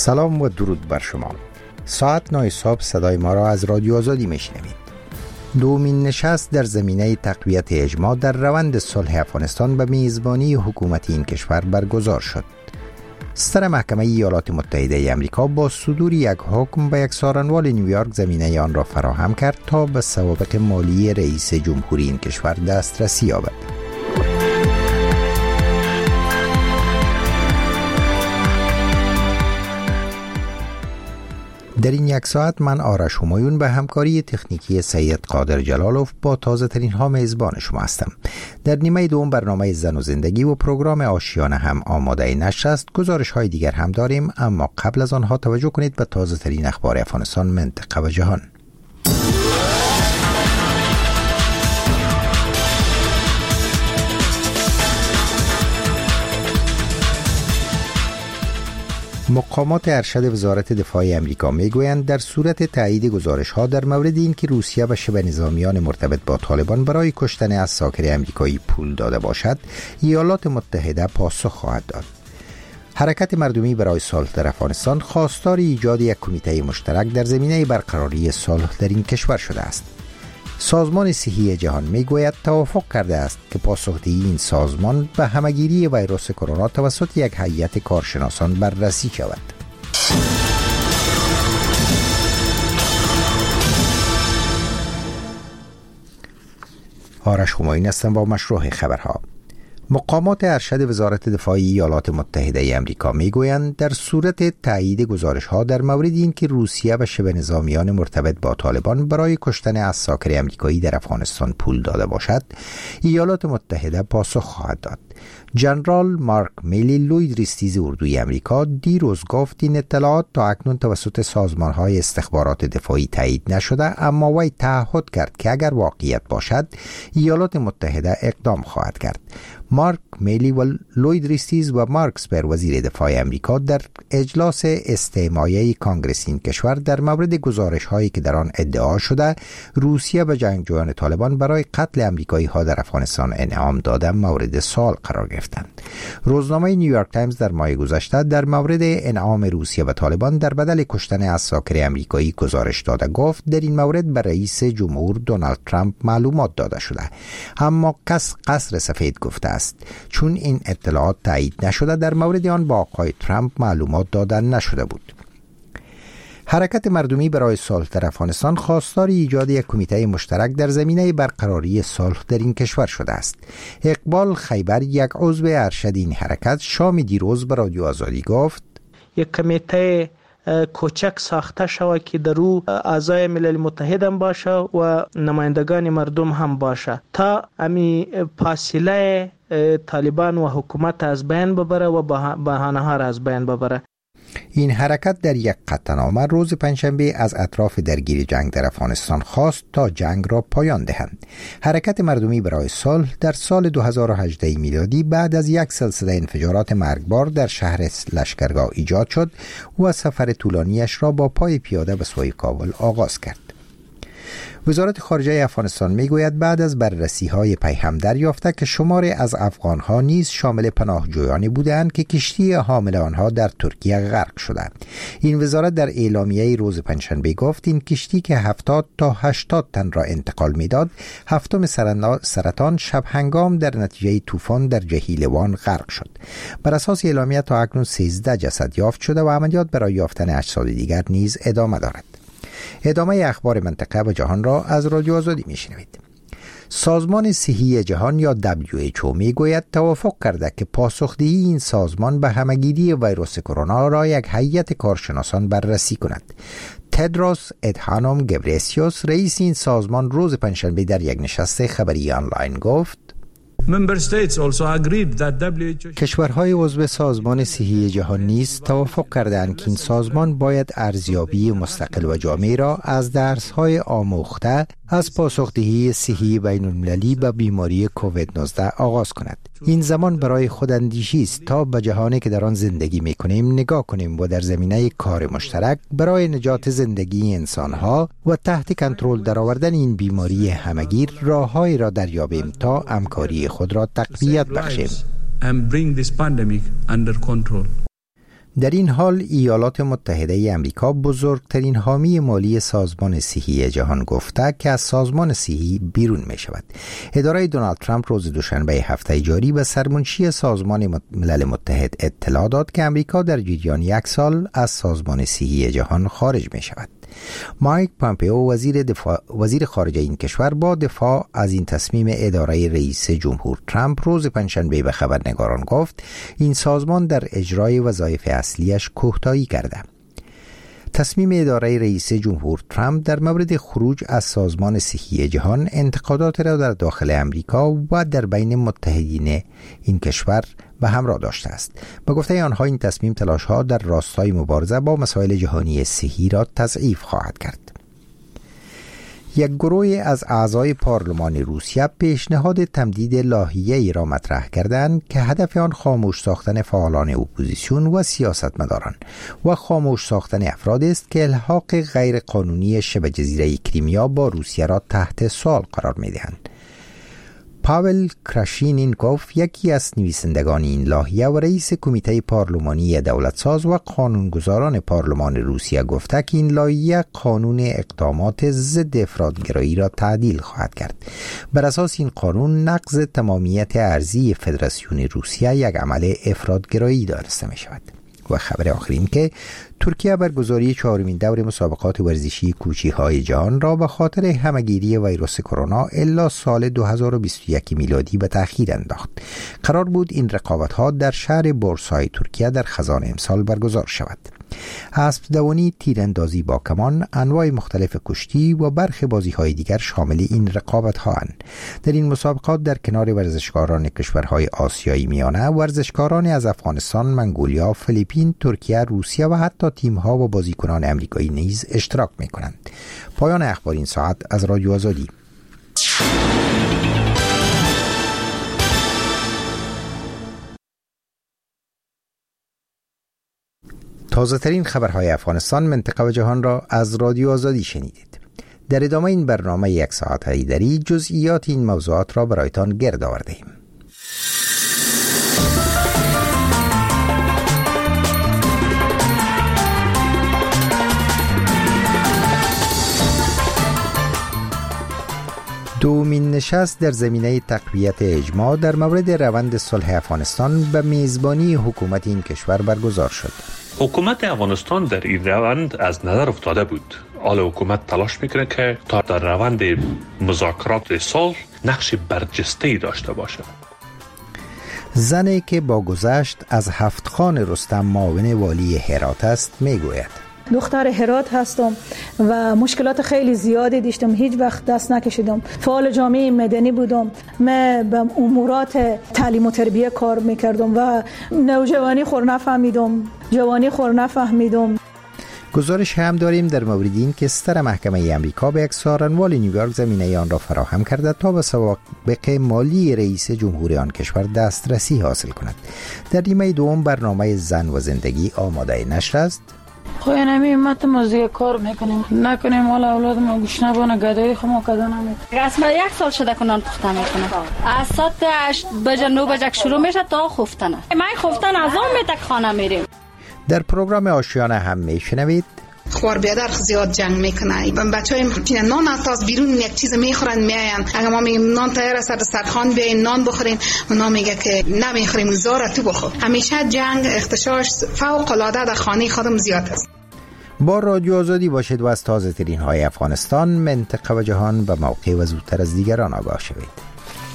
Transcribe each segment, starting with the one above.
سلام و درود بر شما. ساعت 9 صبح صدای ما را از رادیو آزادی میشنوید. دومین نشست در زمینه تقویت اجماع در روند صلح افغانستان به میزبانی حکومت این کشور برگزار شد. ستر محکمه ایالات متحده امریکا با صدور یک حکم به یک سارنوال نیویورک زمینه آن را فراهم کرد تا به سوابق مالی رئیس جمهوری این کشور دسترسی یابد. در این یک ساعت من آرش همایون به همکاری تکنیکی سید قادر جلالوف با تازه ترین ها میزبان شما هستم. در نیمه دوم برنامه زن و زندگی و پروگرام آشیانه هم آماده نشر است. گزارش های دیگر هم داریم، اما قبل از آنها توجه کنید به تازه ترین اخبار افغانستان، منطقه و جهان. مقامات ارشد وزارت دفاع امریکا میگویند در صورت تایید گزارش‌ها در مورد اینکه روسیه به شبه نظامیان مرتبط با طالبان برای کشتن عساکر امریکایی پول داده باشد، ایالات متحده پاسخ خواهد داد. حرکت مردمی برای صلح در افغانستان خواستار ایجاد یک کمیته مشترک در زمینه برقراری صلح در این کشور شده است. سازمان صحی جهان میگوید توافق کرده است که پاسخدهی این سازمان به همهگیری ویروس کرونا توسط یک هیئت کارشناسان بررسی شود. آرش همایون هستم با مشروع خبرها. مقامات ارشد وزارت دفاع ایالات متحده امریکا میگویند در صورت تایید گزارش‌ها در مورد اینکه روسیه به شبه نظامیان مرتبط با طالبان برای کشتن عساکر امریکایی در افغانستان پول داده باشد، ایالات متحده پاسخ خواهد داد. جنرال مارک میلی، لوید ریستیز اردوی امریکا، دیروز گفت این اطلاعات تا اکنون توسط سازمان‌های استخبارات دفاعی تایید نشده، اما وی تعهد کرد که اگر واقعیت باشد ایالات متحده اقدام خواهد کرد. مارک میلی و لوید ریستیز و مارک اسپر وزیر دفاع امریکا در اجلاس استماعی کانگرس این کشور در مورد گزارش‌هایی که در آن ادعا شده روسیه به جنگجویان طالبان برای قتل امریکایی‌ها در افغانستان انعام داده مورد سوال قرار گرفتند. روزنامه نیویورک تایمز در ماه گذشته در مورد انعام روسیه به طالبان در بدل کشتن عساکر امریکایی گزارش داده گفت در این مورد به رئیس جمهور دونالد ترامپ معلومات داده شده، اما قصر سفید گفته است چون این اطلاعات تایید نشده در مورد آن با آقای ترامپ معلومات داده نشده بود. حرکت مردمی برای صلح در افغانستان خواستار ایجاد یک کمیته مشترک در زمینه برقراری صلح در این کشور شده است. اقبال خیبر، یک عضو ارشد این حرکت، شام دیروز به رادیو آزادی گفت یک کمیته کوچک ساخته شود که در او اعضای ملل متحد هم باشه و نمایندگان مردم هم باشه تا امی فاصله طالبان و حکومت از بین ببره و بهانه ها را از بین ببره. این حرکت در یک قطعنامه روز پنجشنبه از اطراف درگیر جنگ در افغانستان خواست تا جنگ را پایان دهند. حرکت مردمی برای صلح در سال 2018 میلادی بعد از یک سلسله انفجارات مرگبار در شهر لشکرگاه ایجاد شد و سفر طولانیش را با پای پیاده به سوی کابل آغاز کرد. وزارت خارجه افغانستان میگوید بعد از بررسی‌های پیهم دریافته که شماری از افغان‌ها نیز شامل پناهجویانی بودند که کشتی حامل آنها در ترکیه غرق شده. این وزارت در اعلامیه روز پنجشنبه گفت این کشتی که 70 تا 80 تن را انتقال میداد، هفتم سرطان شب هنگام در نتیجه طوفان در جهیلوان غرق شد. بر اساس اعلامیه تا اکنون 13 جسد یافت شده و عملیات برای یافتن اجساد دیگر نیز ادامه دارد. ادامه اخبار منطقه و جهان را از رادیو آزادی میشنوید. سازمان صحی جهان یا WHO میگوید توافق کرده که پاسخدهی این سازمان به همهگیری ویروس کرونا را یک هیئت کارشناسان بررسی کند. تدروس ادهانوم گبریسیوس، رئیس این سازمان، روز پنجشنبه در یک نشست خبری آنلاین گفت کشورهای عضو سازمان صحی جهان نیز توافق کردند که این سازمان باید ارزیابی مستقل و جامع را از درس‌های آموخته از پاسخدهی صحی بین‌المللی به بیماری کووید 19 آغاز کند. این زمان برای خوداندیشی است تا به جهانی که در آن زندگی می‌کنیم نگاه کنیم و در زمینه کار مشترک برای نجات زندگی انسان‌ها و تحت کنترل درآوردن این بیماری همگیر راه‌هایی را دریابیم تا همکاری خود را تقویت بخشیم. در این حال ایالات متحده ای آمریکا بزرگترین حامی مالی سازمان صحی جهان گفته که از سازمان صحی بیرون می شود. اداره دونالد ترامپ روز دوشنبه هفته جاری به سرمنشی سازمان ملل متحد اطلاع داد که آمریکا در جریان 1 سال از سازمان صحی جهان خارج می شود. مایک پامپئو وزیر خارجه این کشور با دفاع از این تصمیم اداره رئیس جمهور ترامپ روز پنجشنبه به خبرنگاران گفت این سازمان در اجرای وظایف اصلیش کوتاهی کرده. تصمیم اداره رئیس جمهور ترامپ در مورد خروج از سازمان صحی جهان انتقادات را در داخل امریکا و در بین متحدین این کشور به همراه داشته است. به گفته آنها این تصمیم تلاش‌ها در راستای مبارزه با مسائل جهانی صحی را تضعیف خواهد کرد. یک گروه از اعضای پارلمان روسیه پیشنهاد تمدید لایحه‌ای را مطرح کردند که هدف آن خاموش ساختن فعالان اپوزیسیون و سیاستمداران و خاموش ساختن افراد است که الحاق غیر قانونی شبه جزیره کریمیا با روسیه را تحت سوال قرار می‌دهند. پاول کراشینینکوف یکی از نویسندگان این لایحه و رئیس کمیته پارلمانی دولتساز و قانونگذاران پارلمان روسیه گفته که این لایحه قانون اقدامات ضد افراطگرایی را تعدیل خواهد کرد. بر اساس این قانون نقض تمامیت ارضی فدراسیون روسیه یک عمل افراطگرایی دانسته می شود. و خبر آخرین که ترکیه برگزاری 4مین دور مسابقات ورزشی کوچی‌های جهان را به خاطر همه‌گیری ویروس کرونا الا سال 2021 میلادی به تأخیر انداخت. قرار بود این رقابت‌ها در شهر بورسای ترکیه در خزان امسال برگزار شود. اسب دوانی، تیراندازی با کمان، انواع مختلف کشتی و برخی بازی‌های دیگر شامل این رقابت‌ها اند. در این مسابقات در کنار ورزشکاران کشورهای آسیایی میانه، ورزشکاران از افغانستان، منگولیا، فیلیپین، ترکیه، روسیه و حتی تیم‌ها و بازیکنان آمریکایی نیز اشتراک می‌کنند. پایان اخبار این ساعت از رادیو آزادی. تازه ترین خبرهای افغانستان، منطقه و جهان را از رادیو آزادی شنیدید. در ادامه این برنامه 1 ساعت هیدری جزئیات این موضوعات را برایتان گرد آورده‌ایم. دومین نشست در زمینه تقویت اجماع در مورد روند صلح افغانستان به میزبانی حکومت این کشور برگزار شد. حکومت افغانستان در این روند از نظر افتاده بود. حالا حکومت تلاش میکنه که تا در روند مذاکرات صلح نقش برجسته‌ای داشته باشه. زنی که با گذشت از هفتخان رستم معاون والی هرات است میگوید دختر هرات هستم و مشکلات خیلی زیادی داشتم، هیچ وقت دست نکشیدم. فعال جامعه مدنی بودم، من به امورات تعلیم و تربیه کار میکردم و نوجوانی خور نفهمیدم، جوانی خور نفهمیدم. گزارش هم داریم در مورد این که ستر محکمه امریکا به یک سارنوال نیویورک زمینه آن را فراهم کرده تا به سوابق مالی رئیس جمهور آن کشور دسترسی حاصل کند. در نیمه دوم برنامه زن و زندگی آماده نشر است. خوی نمی مت موزیک کار میکنیم نکنیم حالا اولاد ما گوش نبانه گدایی خمو کدا نمیکنیم. اصلا 1 سال شده کنان پخته میکنه. از ساعت 8 بجه 9 بجه شروع میشه تا خفتنه. من خفتن از اون میتک خانه میریم. در پروگرام آشیانه هم میشنوید خوار بیادر زیاد جنگ میکنه. بچه‌ها نان از بیرون یک چیز میخورن میاین. اگه ما میگیم نان تیار است دسترخوان بیاین نان بخورین، اونا میگه که نمیخوریم زارا تو بخور. همیشه جنگ اختشاش فوق العاده در خانه خودم زیاد است. با رادیو آزادی باشید و از تازه ترین های افغانستان، منطقه و جهان به موقع و زودتر از دیگران آگاه شوید.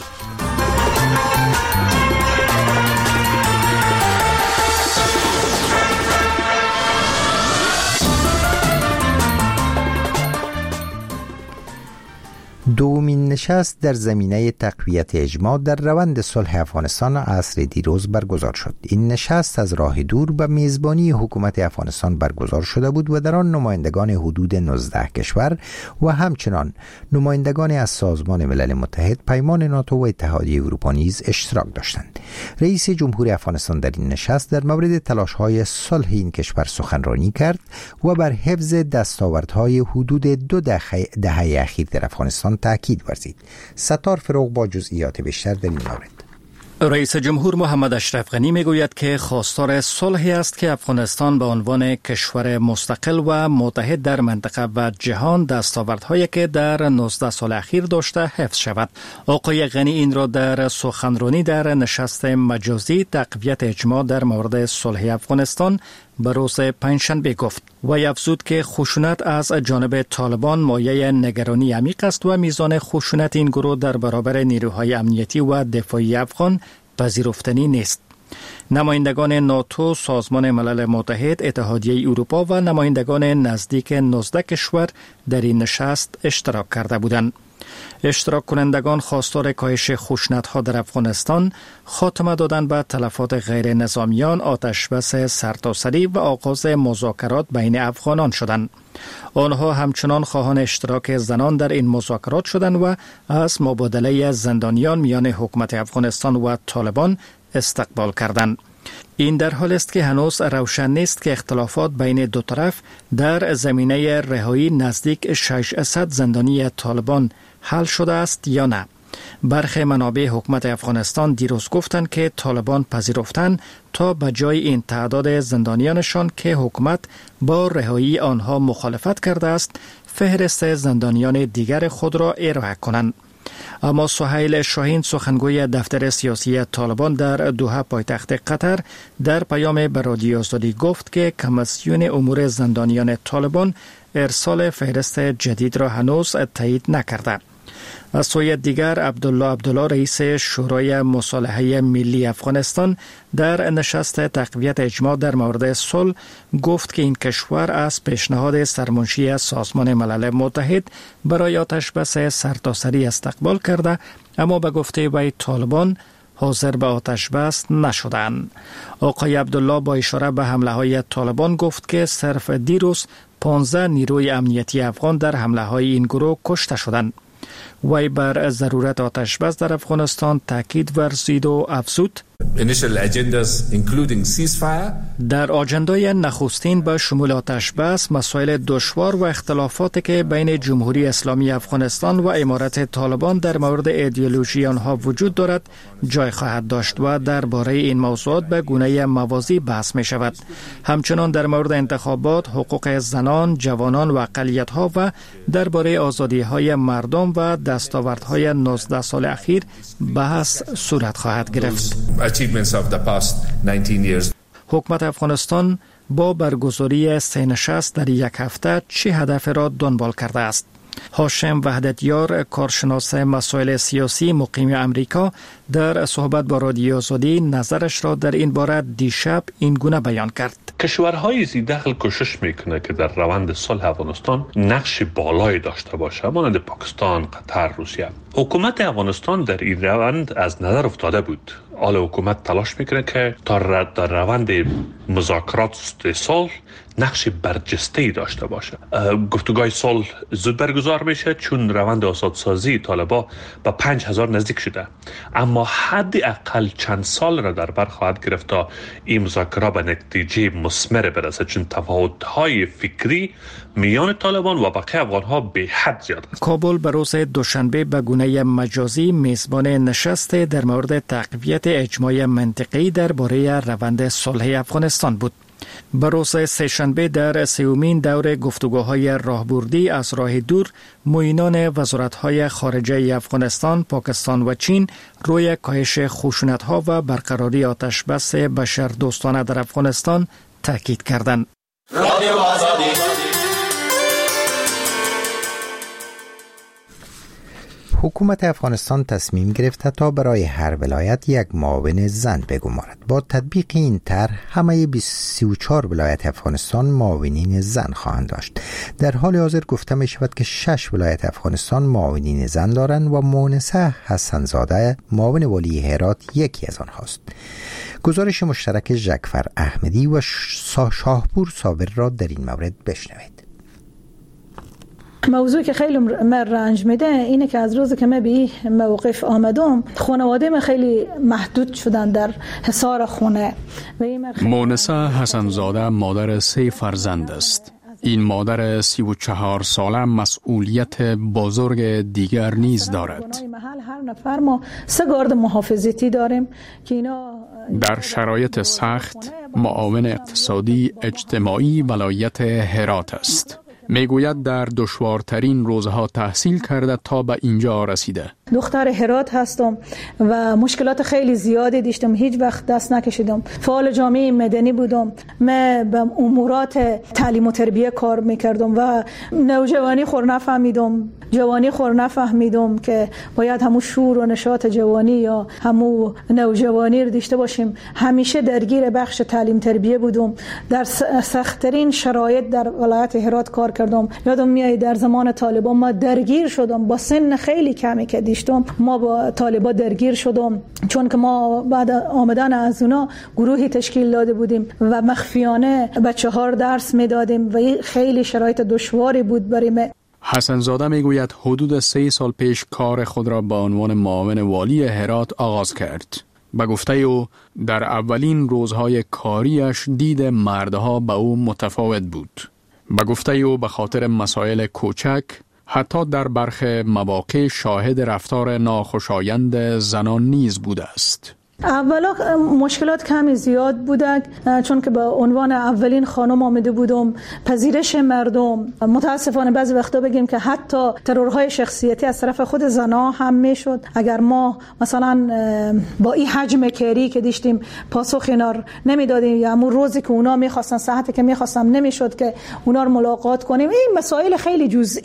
دومین نشست در زمینه تقویت اجماع در روند صلح افغانستان عصر دیروز برگزار شد. این نشست از راه دور به میزبانی حکومت افغانستان برگزار شده بود و در آن نمایندگان حدود 19 کشور و همچنان نمایندگان از سازمان ملل متحد، پیمان ناتو و اتحادیه اروپا نیز اشتراک داشتند. رئیس جمهور افغانستان در این نشست در مورد تلاش‌های صلح این کشور سخنرانی کرد و بر حفظ دستاوردهای حدود 2 دهه اخیر در افغانستان تاکید ورزید. ستار فروغ با جزئیات بیشتر در این مورد. رئیس جمهور محمد اشرف غنی میگوید که خواستار صلحی است که افغانستان به عنوان کشور مستقل و متحد در منطقه و جهان دستاوردهایی که در 19 سال اخیر داشته حفظ شود. آقای غنی این را در سخنرانی در نشست مجازی تقویت اجماع در مورد صلح افغانستان به روز پنجشنبه گفت و افزود که خشونت از جانب طالبان مایه نگرانی عمیق است و میزان خشونت این گروه در برابر نیروهای امنیتی و دفاعی افغان پذیرفتنی نیست. نمایندگان ناتو، سازمان ملل متحد، اتحادیه اروپا و نمایندگان نزدیک 19 کشور در این نشست اشتراک کرده بودند. اشتراک کنندگان خواستار کاهش خشونت‌ها در افغانستان، خاتمه دادن به تلفات غیر نظامیان، آتشبس سرتاسری و آغاز مذاکرات بین افغانان شدند. آنها همچنان خواهان اشتراک زنان در این مذاکرات شدند و از مبادله زندانیان میان حکومت افغانستان و طالبان استقبال کردند. این در حال است که هنوز روشن نیست که اختلافات بین دو طرف در زمینه رهایی نزدیک 600 زندانی طالبان حل شده است یا نه. برخی منابع حکومت افغانستان دیروز گفتند که طالبان پذیرفتند تا به جای این تعداد زندانیانشان که حکومت با رهایی آنها مخالفت کرده است، فهرست زندانیان دیگر خود را ارائه کنند. اما سهیل شاهین، سخنگوی دفتر سیاسی طالبان در دوحه پایتخت قطر، در پیام به رادیو آزادی گفت که کمیسیون امور زندانیان طالبان ارسال فهرست جدید را هنوز تایید نکرده. از سوی دیگر عبدالله رئیس شورای مصالحه ملی افغانستان در نشست تقویت اجماع در مورد صلح گفت که این کشور از پیشنهاد سرمنشی سازمان ملل متحد برای آتشبس سرتاسری استقبال کرده، اما به گفته وی طالبان حاضر به آتشبس نشدند. آقای عبدالله با اشاره به حمله های طالبان گفت که صرف دیروز 15 نیروی امنیتی افغان در حمله های این گروه کشته شدند. وی بر ضرورت آتشبس در افغانستان تاکید ورزید و افزود در آجندای نخستین به شمول آتشبس، مسائل دشوار و اختلافاتی که بین جمهوری اسلامی افغانستان و امارت طالبان در مورد ایدئولوژی آنها وجود دارد جای خواهد داشت و درباره این موضوعات به گونه موازی بحث می شود. همچنان در مورد انتخابات، حقوق زنان، جوانان و اقلیت‌ها و درباره آزادی‌های مردم و دستاوردهای 19 سال اخیر بحث صورت خواهد گرفت. حکومت افغانستان با برگزاری 3 نشست در یک هفته چه هدف را دنبال کرده است؟ هاشم وحدتیار، کارشناس مسائل سیاسی مقیم امریکا، در صحبت با رادیو آزادی نظرش را در این باره دیشب این گونه بیان کرد. کشورهای ذی‌دخل کوشش میکنه که در روند صلح افغانستان نقش بالایی داشته باشه، مانند پاکستان، قطر، روسیه. حکومت افغانستان در این روند از نظر افتاده بود. حالا حکومت تلاش میکنه که تا در روند مذاکرات صلح نقش برجسته‌ای داشته باشه. گفتگوهای صلح زود برگزار میشه چون روند آزادسازی طالبان به 5000 نزدیک شده، اما حداقل چند سال را در بر خواهد گرفت تا این مذاکره به نتیجه مثمر برسه، چون تفاوت‌های فکری میان طالبان و بقیه افغان‌ها به حد زیاد است. کابل به روز دوشنبه به گونه مجازی میزبان نشست در مورد تقویت اجماع منطقه‌ای درباره روند صلح افغانستان بود. به روز سه‌شنبه در 3مین دور گفتگوهای راهبردی از راه دور، معینان وزارت‌های خارجه افغانستان، پاکستان و چین روی کاهش خشونت‌ها و برقراری آتشبس بشردوستانه در افغانستان تاکید کردند. حکومت افغانستان تصمیم گرفته تا برای هر ولایت یک معاون زن بگمارد. با تطبیق این طرح همه 34 ولایت افغانستان معاونین زن خواهند داشت. در حال حاضر گفته می شود که 6 ولایت افغانستان معاونین زن دارند و مونسه حسنزاده معاون والی هرات یکی از آنهاست. گزارش مشترک ژکفر احمدی و شاهپور صابر را در این مورد بشنوید. موضوعی که خیلی من رنج میده اینه که از روزی که من به این موقف آمدم، خانواده من خیلی محدود شدن در حصار خونه. مونسه حسنزاده مادر 3 فرزند است. این مادر 34 ساله مسئولیت بزرگ دیگر نیز دارد. محل هر نفر ما 3 گارد محافظتی داریم که اینا در شرایط سخت معاون اقتصادی اجتماعی ولایت هرات است. میگوید در دشوارترین روزها تحصیل کرده تا به اینجا رسیده. دختر هرات هستم و مشکلات خیلی زیادی داشتم، هیچ وقت دست نکشیدم. فعال جامعه مدنی بودم، من به امورات تعلیم و تربیه کار میکردم و نوجوانی خور نفهمیدم، جوانی خور نفهمیدم که باید همون شور و نشاط جوانی یا همون نوجوانی رو داشته باشیم. همیشه درگیر بخش تعلیم تربیه بودم، در سخت‌ترین شرایط در ولایت هرات کار کردم. یادم میاد در زمان طالبان ما درگیر شدم، با سن خیلی کمی که ما با طالبان درگیر شدم، چون که ما بعد آمدن از اونا گروهی تشکیل داده بودیم و مخفیانه بچه‌ها درس میدادیم و خیلی شرایط دشواری بود برای ما. حسن زاده میگوید حدود 3 سال پیش کار خود را به عنوان معاون والی هرات آغاز کرد. به گفته او در اولین روزهای کاریش دید مردها به او متفاوت بود. به گفته او به خاطر مسائل کوچک حتی در برخی مواقع شاهد رفتار ناخوشایند زنان نیز بوده است. اولا مشکلات کمی زیاد بوده، چون که به عنوان اولین خانم آمده بودم. پذیرش مردم متاسفانه بعضی وقتا بگیم که حتی ترورهای شخصیتی از طرف خود زنها هم میشد. اگر ما مثلا با این حجم کاری که داشتیم پاسخ اینا نمیدادیم یا همون روزی که اونا میخواستن، ساعتی که میخواستم، نمیشد که اونا رو ملاقات کنیم. این مسائل خیلی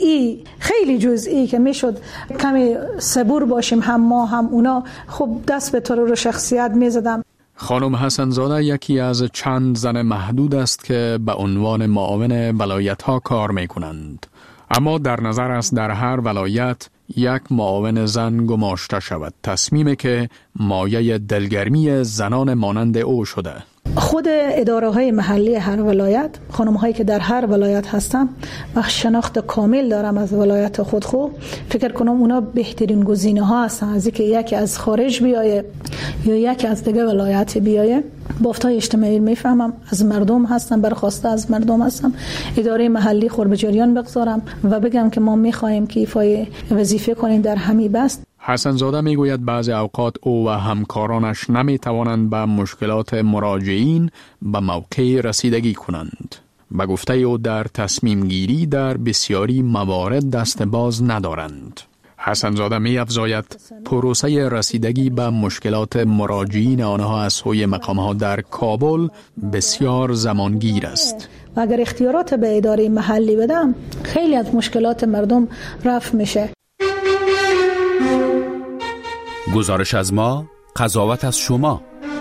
جزئی که میشد کمی صبور باشیم، هم ما هم اونا. خب دست به ترور شخصیت میزدم. خانم حسن زاده یکی از چند زن محدود است که به عنوان معاون ولایت ها کار می کنند. اما در نظر است در هر ولایت یک معاون زن گماشته شود. تصمیمی که مایه دلگرمی زنان مانند او شده. خود اداره های محلی هر ولایت، خانم هایی که در هر ولایت هستن و شناخت کامل دارم از ولایت خود، فکر کنم اونا بهترین گزینه ها هستن از اینکه یکی از خارج بیایه یا یکی از دیگه ولایت بیایه. بافت‌های اجتماعی میفهمم، از مردم هستم، برخواسته از مردم هستم. اداره محلی خور به جریان بگذارم و بگم که ما میخوایم که ایفای وظیفه کنیم در همین بست. حسن زاده میگوید بعضی اوقات او و همکارانش نمیتوانند به مشکلات مراجعین به موقع رسیدگی کنند. به گفته او در تصمیم گیری در بسیاری موارد دست باز ندارند. حسن زاده می افزاید پروسه رسیدگی به مشکلات مراجعین آنها از سوی مقامها در کابل بسیار زمانگیر است. و اگر اختیارات به اداره محلی بدم، خیلی از مشکلات مردم رفع میشه. گزارش از ما، قضاوت از شما.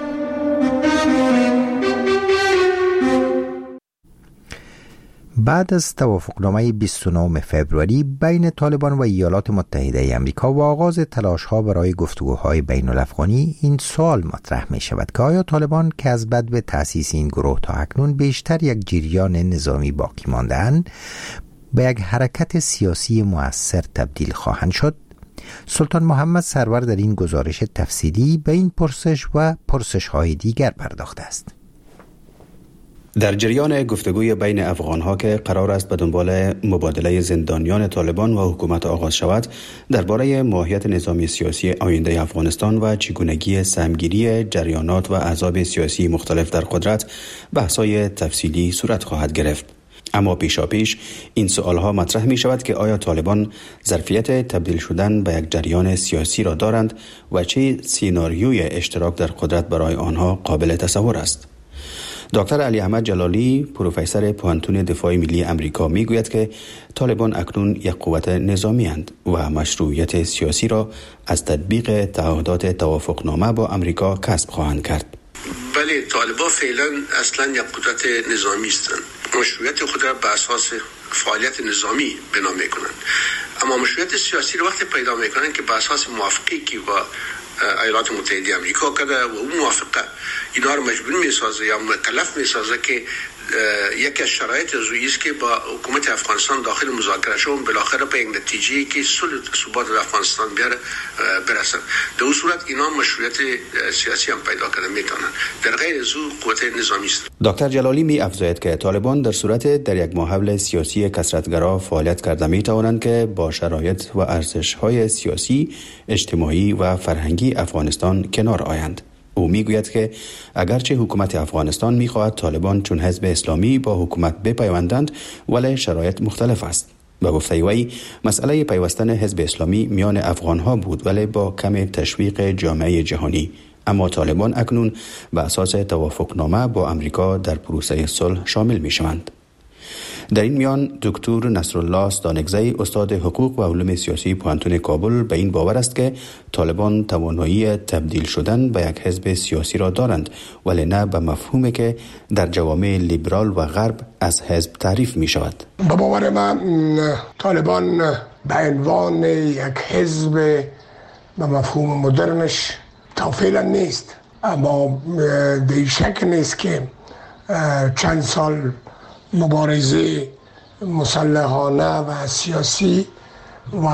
بعد از توافقنامه 29 فوریه بین طالبان و ایالات متحده آمریکا و آغاز تلاش‌ها برای گفتگوهای بین الافغانی، این سوال مطرح می شود که آیا طالبان که از بدو تأسیس این گروه تا اکنون بیشتر یک جریان نظامی باقی مانده‌اند، به یک حرکت سیاسی مؤثر تبدیل خواهند شد؟ سلطان محمد سرور در این گزارش تفصیلی به این پرسش و پرسش‌های دیگر پرداخته است. در جریان گفتگوی بین افغانها که قرار است به دنبال مبادله زندانیان طالبان و حکومت آغاز شود، درباره ماهیت نظامی سیاسی آینده افغانستان و چگونگی سهمگیری جریانات و احزاب سیاسی مختلف در قدرت بحث‌های تفصیلی صورت خواهد گرفت. اما پیشاپیش این سوالها مطرح می شود که آیا طالبان ظرفیت تبدیل شدن به یک جریان سیاسی را دارند و چه سیناریوی اشتراک در قدرت برای آنها قابل تصور است؟ دکتر علی احمد جلالی، پروفسور پوهنتون دفاع ملی امریکا، می گوید که طالبان اکنون یک قوت نظامی اند و مشروعیت سیاسی را از تطبیق تعهدات توافقنامه با امریکا کسب خواهند کرد. بله، طالبان فعلا اصلا یک قدرت نظامی هستند. مشروعیت خود را بر اساس فعالیت نظامی بنا میکنند، اما مشروعیت سیاسی را وقتی پیدا میکنند که بر اساس موافقتی که با ایالات متحده آمریکا کرده و اون موافقه اینا رو مجبور میسازه یا مکلف میسازه که یکی از شرایط رویی است که با حکومت افغانستان داخل مذاکره شون بالاخره به یک نتیجه که صلح ثبات در افغانستان بیاره برسن. در اون صورت اینا مشروعیت سیاسی هم پیدا کنه میتونن. در غیر از او قوت نظامی است. دکتر جلالی می افزاید که طالبان در صورت در یک ماحول سیاسی کثرت‌گرا فعالیت کرده می توانند که با شرایط و ارزش‌های سیاسی، اجتماعی و فرهنگی افغانستان کنار آیند. او میگوید که اگرچه حکومت افغانستان میخواهد طالبان چون حزب اسلامی با حکومت بپیوندند، ولی شرایط مختلف است. به گفته وی مسئله پیوستن حزب اسلامی میان افغانها بود، ولی با کم تشویق جامعه جهانی. اما طالبان اکنون به اساس توافقنامه با امریکا در پروسه صلح شامل میشوند. در این میان دکتر نصرالله استانکزی استاد حقوق و علوم سیاسی پوهنتون کابل به این باور است که طالبان توانایی تبدیل شدن به یک حزب سیاسی را دارند، ولی نه به مفهومی که در جوامع لیبرال و غرب از حزب تعریف می شود. به باور من طالبان به عنوان یک حزب به مفهوم مدرنش تا فعلا نیست، اما در شک نیست که چند سال مبارزه مسلحانه و سیاسی و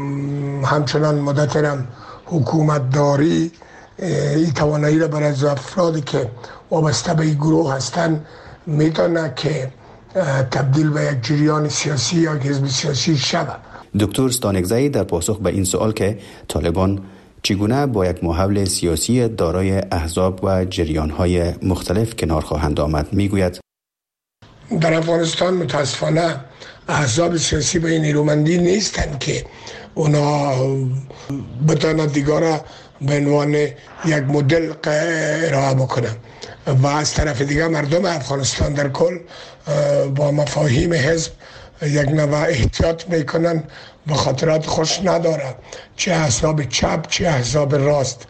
همچنان مدترم حکومت داری این توانایی را برای افرادی که وابسته به این گروه هستند میتونه که تبدیل به یک جریان سیاسی یا حزب سیاسی شود. دکتر استانکزی در پاسخ به این سوال که طالبان چگونه با یک ماحول سیاسی دارای احزاب و جریان‌های مختلف کنار خواهند آمد میگوید: در افغانستان متاسفانه احزاب سیاسی به این نیرومندی نیستند که اونا بتانند دیگه به عنوان یک مدل ارائه بکنن و از طرف دیگه مردم افغانستان در کل با مفاهیم حزب یک نوع احتیاط میکنن و خاطرات خوش نداره، چه احزاب چپ چه احزاب راست.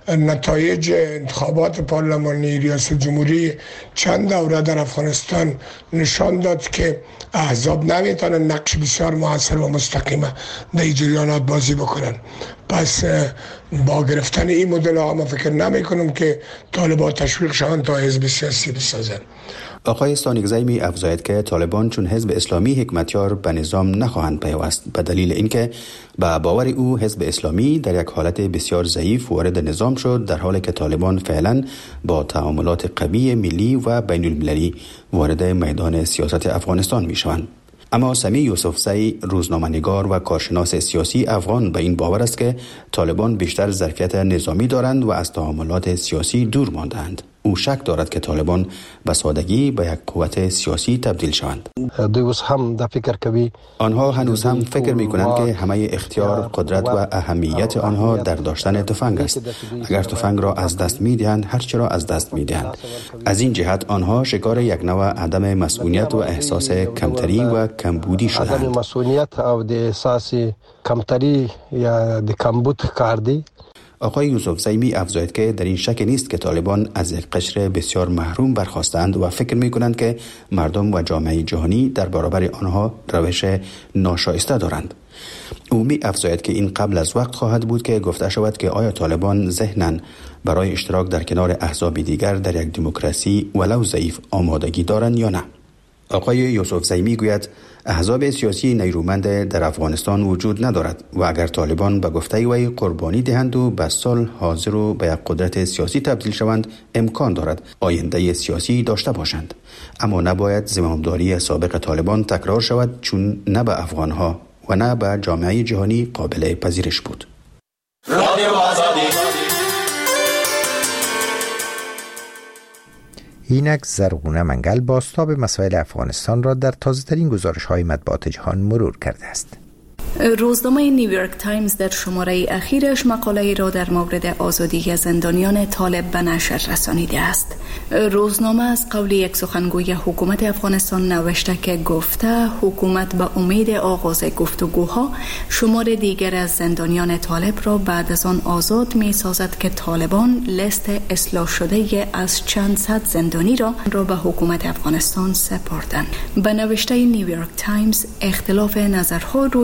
نتایج انتخابات پارلمانی ریاست جمهوری چند دوره در افغانستان نشان داد که احزاب نمیتونن نقش بسیار موثر و مستقیمه در این جریانات بازی بکنن. پس با گرفتن این مدل ها ما فکر نمی کنم که طالبان تشویق شوند تا حزب سیاسی بسازن. آقای استانکزی می افزاید که طالبان چون حزب اسلامی حکمتیار به نظام نخواهند پیوست، به دلیل اینکه به باور او حزب اسلامی در یک حالت بسیار ضعیف وارد نظام شد، در حالی که طالبان فعلا با تعاملات قوی ملی و بین المللی وارد میدان سیاست افغانستان می شوند. اما سمی یوسفزی روزنامه‌نگار و کارشناس سیاسی افغان به این باور است که طالبان بیشتر ظرفیت نظامی دارند و از تعاملات سیاسی دور مانده‌اند. او شک دارد که طالبان به سادگی به یک قوت سیاسی تبدیل شوند. آنها هنوز هم فکر می‌کنند که همه اختیار، قدرت و اهمیت آنها در داشتن تفنگ است. اگر تفنگ را از دست می‌دهند، هر چه را از دست می‌دهند. از این جهت آنها شکار یک نوع عدم مسئولیت و احساس کمتری و کمبودی شدند. مسئولیت او د احساس کمتری یا د کمبود کردی. آقای یوسفزی می افزاید که در این شک نیست که طالبان از یک قشر بسیار محروم برخاستند و فکر می کنند که مردم و جامعه جهانی در برابر آنها روش ناشایسته دارند. او می افزاید که این قبل از وقت خواهد بود که گفته شود که آیا طالبان ذهناً برای اشتراک در کنار احزاب دیگر در یک دموکراسی ولو ضعیف آمادگی دارند یا نه. آقای یوسفزی می گوید احزاب سیاسی نیرومند در افغانستان وجود ندارد و اگر طالبان به گفته وی قربانی دهند و به صلح حاضر و به یک قدرت سیاسی تبدیل شوند، امکان دارد آینده سیاسی داشته باشند. اما نباید زمامداری سابق طالبان تکرار شود، چون نه به افغانها و نه به جامعه جهانی قابل پذیرش بود. اینک زرغونه منگل بازتاب مسائل افغانستان را در تازه‌ترین گزارش‌های مطبوعات جهان مرور کرده است. روزنامه نیویورک تایمز در شماره اخیرش مقاله را در مورد آزادی زندانیان طالب به نشر رسانیده است. روزنامه از قول یک سخنگوی حکومت افغانستان نوشته که گفته حکومت به امید آغاز گفتگوها شمار دیگر از زندانیان طالب را بعد از آن آزاد می سازد که طالبان لیست اصلاح شده از چند صد زندانی را به حکومت افغانستان سپردند. به نوشته نیویورک تایمز اختلاف نظرها روی آزادی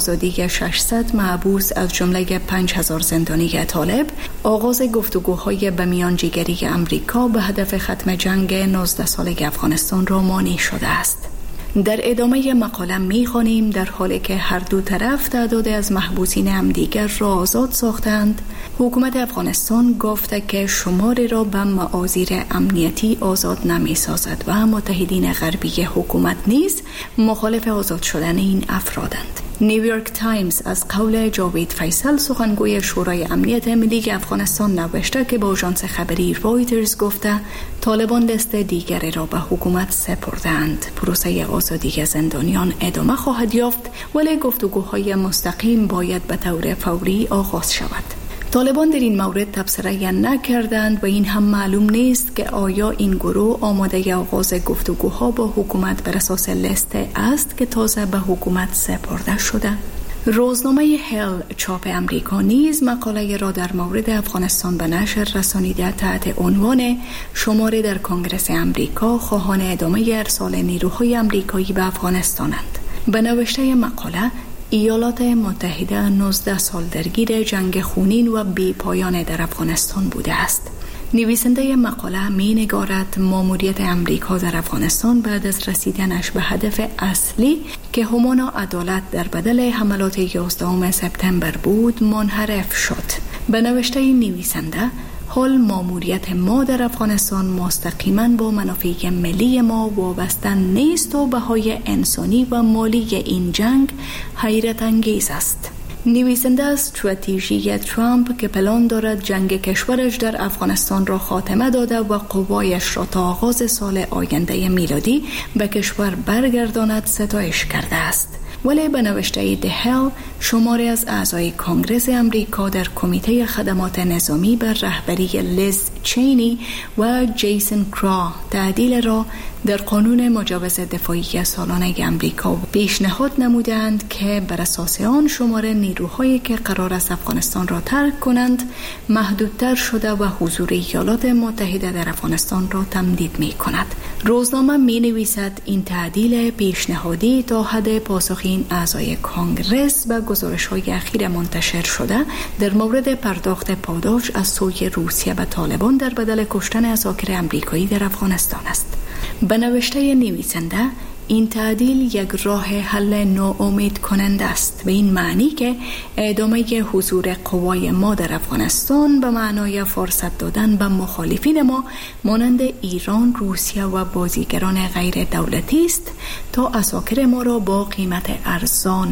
آزادی 600 محبوس از جمله 5000 زندانی طالب، آغاز گفتگوهای به میانجیگری امریکا به هدف ختم جنگ 19 ساله افغانستان را مانع شده است. در ادامه مقاله می‌خوانیم در حالی که هر دو طرف تعداد از محبوسین همدیگر را آزاد ساختند، حکومت افغانستان گفته که شماری را به معاذیر امنیتی آزاد نمی‌سازد و متحدین غربی حکومت نیز مخالف آزاد شدن این افرادند. نیویورک تایمز از قول جاوید فیصل سخنگوی شورای امنیت ملی افغانستان نوشته که با آژانس خبری رایترز گفته طالبان دست دیگری را به حکومت سپردند. پروسه آزادی زندانیان ادامه خواهد یافت ولی گفتگوهای مستقیم باید به طور فوری آغاز شود. طالبان در این مورد تبصره نکردند و این هم معلوم نیست که آیا این گروه آماده آغاز گفتگوها با حکومت بر اساس لیست است که تازه به حکومت سپرده شده. روزنامه هل چاپ امریکا نیز مقاله را در مورد افغانستان به نشر رسانیده تحت عنوان شماری در کنگره امریکا خواهان ادامه ارسال نیروهای امریکایی به افغانستانند. به نوشته مقاله، ایالات متحده 19 سال درگیر جنگ خونین و بی پایان در افغانستان بوده است. نویسنده مقاله می نگارد ماموریت امریکا در افغانستان بعد از رسیدنش به هدف اصلی که همانا عدالت در بدل حملات 11 سپتامبر بود منحرف شد. به نوشته نویسنده، حال ماموریت ما در افغانستان مستقیما با منافع ملی ما وابسته نیست و بهای انسانی و مالی این جنگ حیرت انگیز است. نویسنده استراتژی ترامپ که پلان دارد جنگ کشورش در افغانستان را خاتمه داده و قوایش را تا آغاز سال آینده میلادی به کشور برگرداند ستایش کرده است. ولی به نوشته دهل، شماری از اعضای کنگره امریکا در کمیته خدمات نظامی بر رهبری لیز چینی و جیسن کرا تعدیل را در قانون مجوز دفاعی سالانه امریکا پیشنهاد نمودند که بر اساس آن شمار نیروهایی که قرار است افغانستان را ترک کنند محدودتر شده و حضور ایالات متحده در افغانستان را تمدید می کند. روزنامه می نویسد این تعدیل پیشنهادی تا حد پاسخ این اعضای کنگرس به گزارش‌های اخیر منتشر شده در مورد پرداخت پاداش از سوی روسیه به طالبان در بدل کشتن اساکر امریکایی در افغانستان است. به نوشته نویسنده، این تعدیل یک راه حل ناامید کننده است به این معنی که ادامه حضور قوای ما در افغانستان به معنای فرصت دادن به مخالفین ما مانند ایران، روسیه و بازیگران غیر دولتی است تا اساکر ما را با قیمت ارزان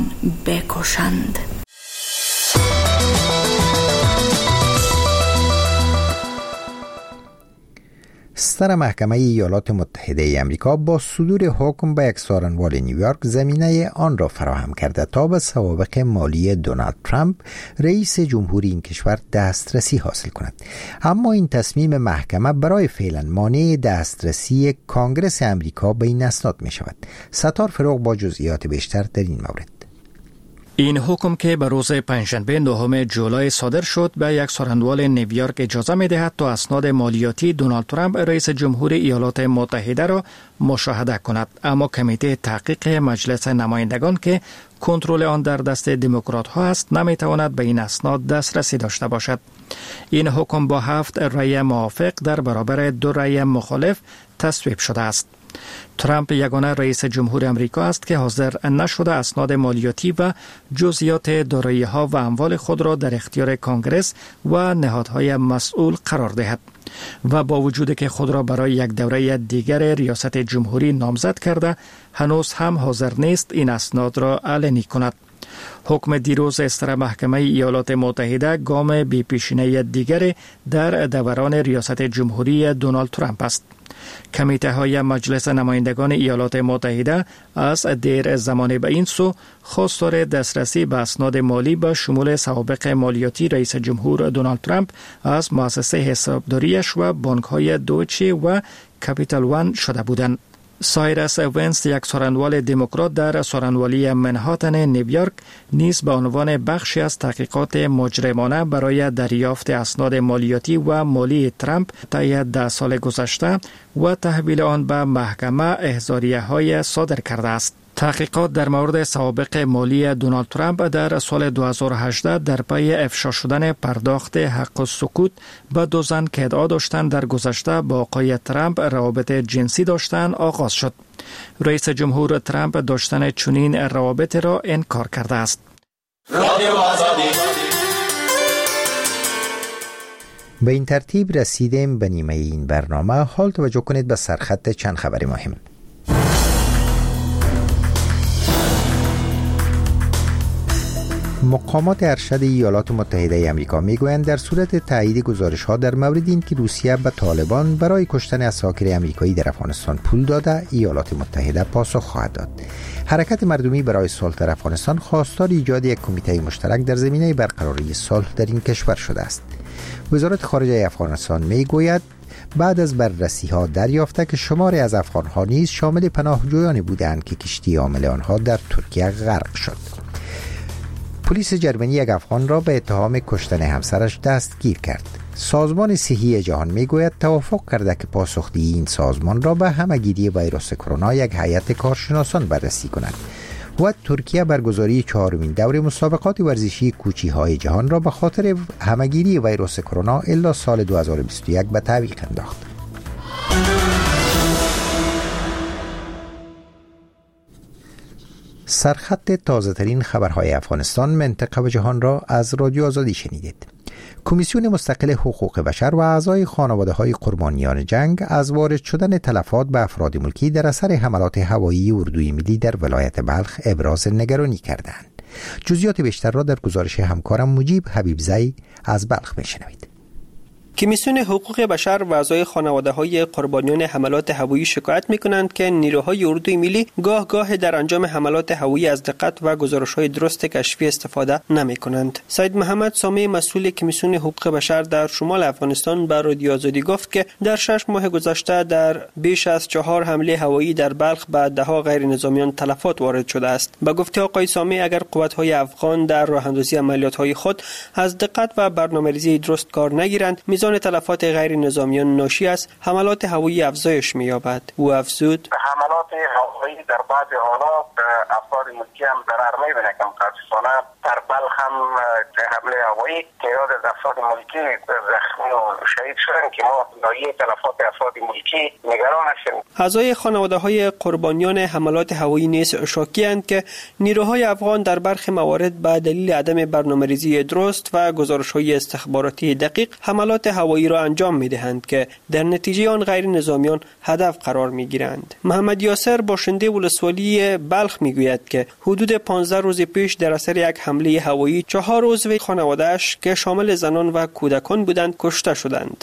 بکشند. ستر محکمه ایالات متحده امریکا با صدور حکم به یک سارنوال نیویورک زمینه آن را فراهم کرده تا به سوابق مالی دونالد ترامپ رئیس جمهوری این کشور دسترسی حاصل کند. اما این تصمیم محکمه برای فعلا مانع دسترسی کانگرس امریکا به این اسناد می شود. ستار فروغ با جزئیات بیشتر در این مورد. این حکم که به روز پنجشنبه 9 جولای صادر شد به یک سارنوال نیویورک اجازه می‌دهد تا اسناد مالیاتی دونالد ترامپ رئیس جمهور ایالات متحده را مشاهده کند، اما کمیته تحقیق مجلس نمایندگان که کنترل آن در دست دموکرات‌ها است نمی‌تواند به این اسناد دسترسی داشته باشد. این حکم با 7 رأی موافق در برابر 2 رأی مخالف تصویب شده است. ترامپ یگانه رئیس جمهور امریکا است که حاضر نشده اسناد مالیاتی و جزئیات دارایی‌ها و اموال خود را در اختیار کانگرس و نهادهای مسئول قرار دهد و با وجودی که خود را برای یک دوره دیگر ریاست جمهوری نامزد کرده هنوز هم حاضر نیست این اسناد را علنی کند. حکم دیروز ستر محکمه ایالات متحده گام بی پیشینه دیگر در دوران ریاست جمهوری دونالد ترامپ است. کمیته های مجلس نمایندگان ایالات متحده از دیر زمانی به این سو خواستار دسترسی به اسناد مالی به شمول سوابق مالیاتی رئیس جمهور دونالد ترامپ از مؤسسه حسابداریش و بانک های دویچه و کپیتال وان شده بودند. سایرس ونس، یک سارنوال دموکرات در سارنوالی منهاتن نیویورک، نیز به عنوان بخشی از تحقیقات مجرمانه برای دریافت اسناد مالیاتی و مالی ترامپ طی 10 سال گذشته و تحویل آن به محکمه احضاریه‌های صادر کرده است. تحقیقات در مورد سوابق مالی دونالد ترامپ در سال 2018 در پی افشا شدن پرداخت حق السکوت به دو زن که ادعا داشتند در گذشته با آقای ترامپ روابط جنسی داشتند آغاز شد. رئیس جمهور ترامپ داشتن چنین روابط را انکار کرده است. به این ترتیب رسیدیم به نیمه این برنامه. حال توجه کنید به سرخط چند خبر مهم. مقامات ارشد ایالات متحده آمریکا میگویند در صورت تایید گزارش‌ها در مورد اینکه روسیه به طالبان برای کشتن اساکر آمریکایی در افغانستان پول داده، ایالات متحده پاسخ خواهد داد. حرکت مردمی برای صلح در افغانستان خواستار ایجاد یک کمیته مشترک در زمینه برقراری صلح در این کشور شده است. وزارت خارجه افغانستان میگوید بعد از بررسی‌ها دریافته که شماری از افغان‌ها نیز شامل پناهجویانی بودند که کشتی حامل آنها در ترکیه غرق شد. پلیس جرمنی یک افغان را به اتهام کشتن همسرش دستگیر کرد. سازمان صحی جهان میگوید توافق کرده که پاسخدهی این سازمان را به همه‌گیری ویروس کرونا یک هیئت کارشناسان بررسی کند. و ترکیه برگزاری 4مین دور مسابقات ورزشی کوچی‌های جهان را به خاطر همه‌گیری ویروس کرونا الی سال 2021 به تعویق انداخت. سرخط تازه‌ترین خبرهای افغانستان، منطقه و جهان را از رادیو آزادی شنیدید. کمیسیون مستقل حقوق بشر و اعضای خانواده‌های قربانیان جنگ از وارد شدن تلفات به افراد ملکی در اثر حملات هوایی اردوی ملی در ولایت بلخ ابراز نگرانی کردند. جزئیات بیشتر را در گزارش همکارم مجیب حبیبزی از بلخ بشنوید. کمیسیون حقوق بشر و اعضای خانواده‌های قربانیان حملات هوایی شکایت می‌کنند که نیروهای اردوی ملی گاه در انجام حملات هوایی از دقت و گزارش‌های درست کشفی استفاده نمی‌کنند. سید محمد سامی مسئول کمیسیون حقوق بشر در شمال افغانستان به رادیو آزادی گفت که در 6 ماه گذشته در بیش از 4 حمله هوایی در بلخ به ده‌ها غیر نظامیان تلفات وارد شده است. به گفته آقای سامی اگر قوت‌های افغان در راه‌اندازی عملیات‌های خود از دقت و برنامه‌ریزی درست کار نگیرند، میزان تلفات غیر نظامیان ناشی از حملات هوایی افزایش می‌یابد. او افزود: حملات هوایی در بعض حالات افراد ملکی هم ضرر می‌بینه که متأسفانه در بلخ هم حمله هوایی تعداد از افراد ملکی زخمی و شهید شدن که ما ناحیه تلفات افراد ملکی نگران هستیم. اعضای خانواده‌های قربانیان حملات هوایی نیز شاکی‌اند که نیروهای افغان در برخی موارد به دلیل عدم برنامه‌ریزی درست و گزارش‌های استخباراتی دقیق حملات هوایی را انجام می‌دهند که در نتیجه آن غیر نظامیان هدف قرار می‌گیرند. محمد یاسر باشنده ولسوالی بلخ می‌گوید که حدود 15 روز پیش در اثر یک حمله هوایی 4 عضو خانواده‌اش که شامل زنان و کودکان بودند کشته شدند.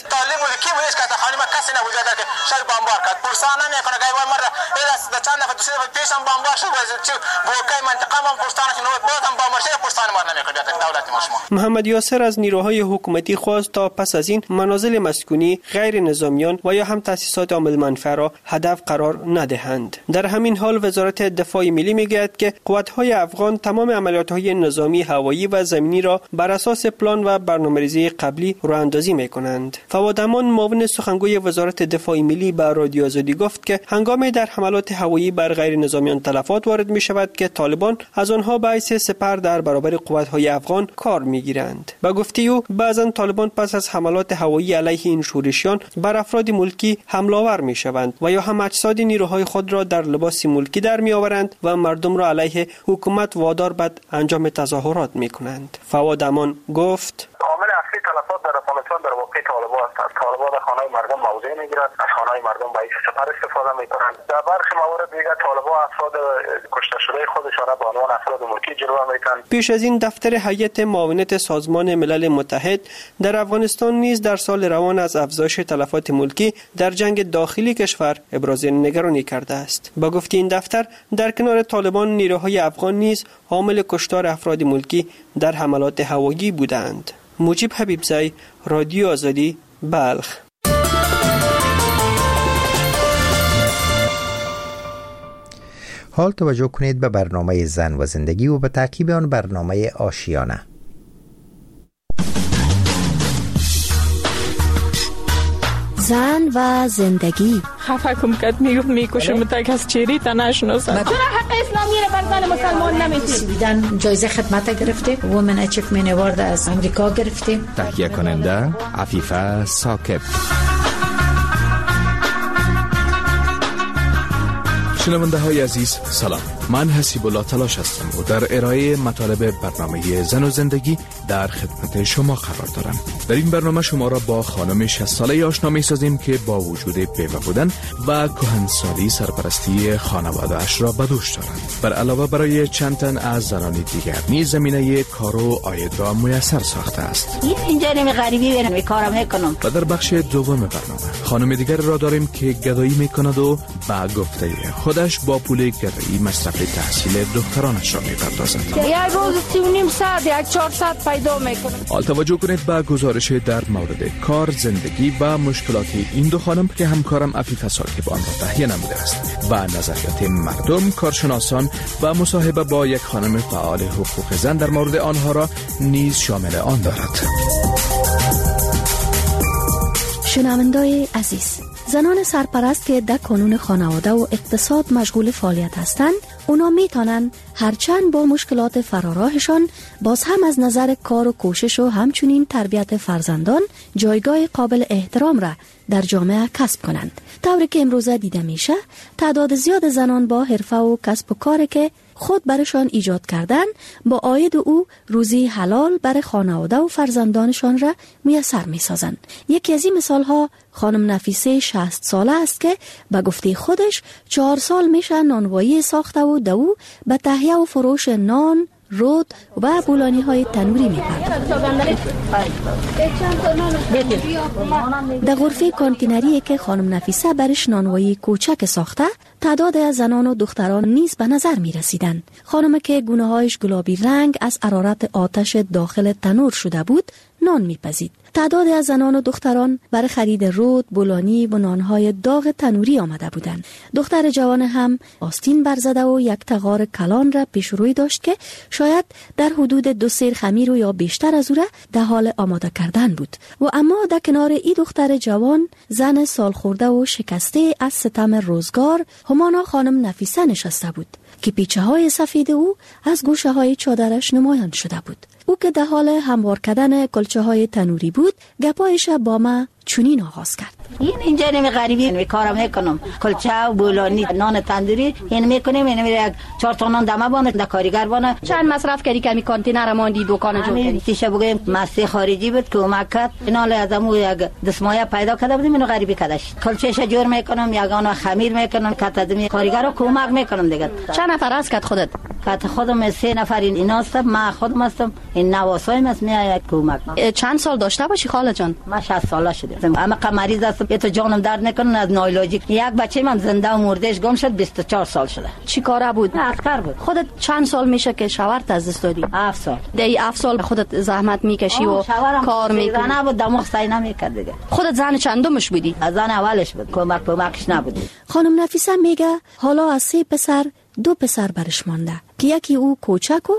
محمد یاسر از نیروهای حکومتی خواست تا پس از این منازل مسکونی، غیر نظامیان و یا هم تأسیسات عامل منفعه را هدف قرار ندهند. در همین حال وزارت دفاع ملی میگوید که قوت‌های افغان تمام عملیات‌های نظامی هوایی و زمینی را بر اساس پلان و برنامه‌ریزی قبلی راه‌اندازی می‌کنند. فواد امان معاون سخنگوی وزارت دفاع ملی به رادیو آزادی گفت که هنگامی در حملات هوایی بر غیر نظامیان تلفات وارد می‌شود که طالبان از آنها به حیث سپر در برابر قوت‌های افغان کار می‌گیرند. با گفته او بعضا طالبان پس از حملات هوایی علیه این شورشیان بر افراد ملکی حمله آور می‌شوند و یا هم اجساد نیروهای خود را در لباس ملکی در می‌آورند و مردم را علیه حکومت وادار به انجام تظاهرات می‌کنند. فواد امان گفت: عامل اصلی تلفات در افغانستان در واقع طالبان هستند. طالبان از خانه‌های مردم موضع می‌گیرند، از خانه‌های مردم به حیث سپر استفاده می‌کنند. در برخی موارد دیگر طالبان افراد کشته شده خودشان به عنوان افراد ملکی جلوه می‌کنند. پیش از این دفتر هیئت معاونت سازمان ملل متحد در افغانستان نیز در سال روان از افزایش تلفات ملکی در جنگ داخلی کشور ابراز نگرانی کرده است. با گفته این دفتر در کنار طالبان نیروهای افغان نیز عامل کشتار افراد ملکی در حملات هوایی بودند. مجیب حبیبزی، رادیو آزادی، بلخ. حال توجه کنید به برنامه زن و زندگی و به تعقیب آن برنامه آشیانه. زن و زندگی. خفه کم کد میکشم تک از چیری تا نشناسم. چرا حق اسلامی رو بر زن مسلمان نمیدید؟ سویدن جایزه خدمت گرفته، وومن اچیومنت اوارد از امریکا گرفته. تهیه کننده عفیفه ثاقب. شنونده های عزیز سلام، من حسیب الله تلاش هستم و در ارائه مطالب برنامه زن و زندگی در خدمت شما قرار دارم. در این برنامه شما را با خانم 60 ساله آشنا می سازیم که با وجود بیوه بودن و کهنسالی سرپرستی خانواده اش را به دوش دارند. بر علاوه برای چند تن از زنان دیگر نیز زمینه کار و عاید را میسر ساخته است. اینجا نمی غریبی برم کارم میکنم. و در بخش دوم برنامه خانم دیگر را داریم که گدایی میکند و با گفته خودش با پول گدایی مصرف تحصیل دخترانش را میپردازد. یک روز 3.5 ساعت 400 پیدا میکنم. حال توجه کنید به گزارش در مورد کار، زندگی و مشکلات این دو خانم که همکارم عفیفه ثاقب آن را تهیه نموده است و نظریات مردم، کارشناسان و مصاحبه با یک خانم فعال حقوق زن در مورد آنها را نیز شامل آن دارد. شنوندای عزیز، زنان سرپرست که در کانون خانواده و اقتصاد مشغول فعالیت هستند، اونا میتونن هرچند با مشکلات فراراهشان باز هم از نظر کار و کوشش و همچنین تربیت فرزندان جایگاه قابل احترام را در جامعه کسب کنند. طوری که امروزه دیده میشه تعداد زیاد زنان با حرفه و کسب و کاری که خود برشان ایجاد کردن با عاید او روزی حلال برای خانواده و فرزندانشان را میسر میسازند. یکی از این مثال ها خانم نفیسه 60 ساله است که به گفته خودش 4 سال میشه نانوایی ساخته و دو به تهیه و فروش نان، رود و بولانی های تنوری میپردازد. در غرفه کانتینری که خانم نفیسه برش نانوایی کوچک ساخته، تعداد از زنان و دختران نیز به نظر می رسیدند. خانم که گونه هایش گلابی رنگ از حرارت آتش داخل تنور شده بود، نان میپزید. تعداد از زنان و دختران برای خرید رود، بولانی و نانهای داغ تنوری آمده بودند. دختر جوان هم آستین برزده و یک تغار کلان را پیش روی داشت که شاید در حدود 2 سیر خمیر و یا بیشتر از او را در حال آماده کردن بود. و اما در کنار این دختر جوان، زن سال خورده و شکسته از ستم روزگار، همانا خانم نفیسه نشسته بود که پیچه های سفید او از گوشه های چادرش نمایان شده بود. او که در حال هموار کردن کلچه های تنوری بود، گپایش با ما چنین آغاز کرد. اینجا نمی غریبی کارم میکنم، کلچه و بولانی، نان تندوری این میکنیم. این یک 4 تا نان دمه بانه در کارگر بانه. چند مصرف کردی که می کانتینر ماندی دکان جو کردی؟ تیشه بگیم مستی خارجی بود که اومد کرد، اینا له ازمو یک دسمایه پیدا کرده بودیم، اینو غریبی کردش. کلچهش جور میکنم، یگانه خمیر میکنم، کاتدمی کارگر رو کمک میکنم دیگه. چند نفر است که خودت؟ که خودم 3 نفر اینا هستم، من خودم هستم، این نواسایم است میاد کمک. چند سال داشته باشی خاله جان؟ من 60 ساله شدم. اما مریض هستم، تو جانم درد نکنه از نایلاجی. یک بچه من زنده و مردهش گم شد، 24 سال شده. چی کاره بود؟ عسکر بود. خودت چند سال میشه که شوهرت از دست دادی؟ 7 سال. دی 7 سال خودت زحمت میکشی و کار میکنی؟ نه بود، دماغ سعی نمیکرد دیگه. خودت زن چندمش بودی؟ زن اولش بود، کمکش نبود. خانم نفیسه میگه حالا از 3 پسر 2 پسر برش مانده که یکی او کوچک و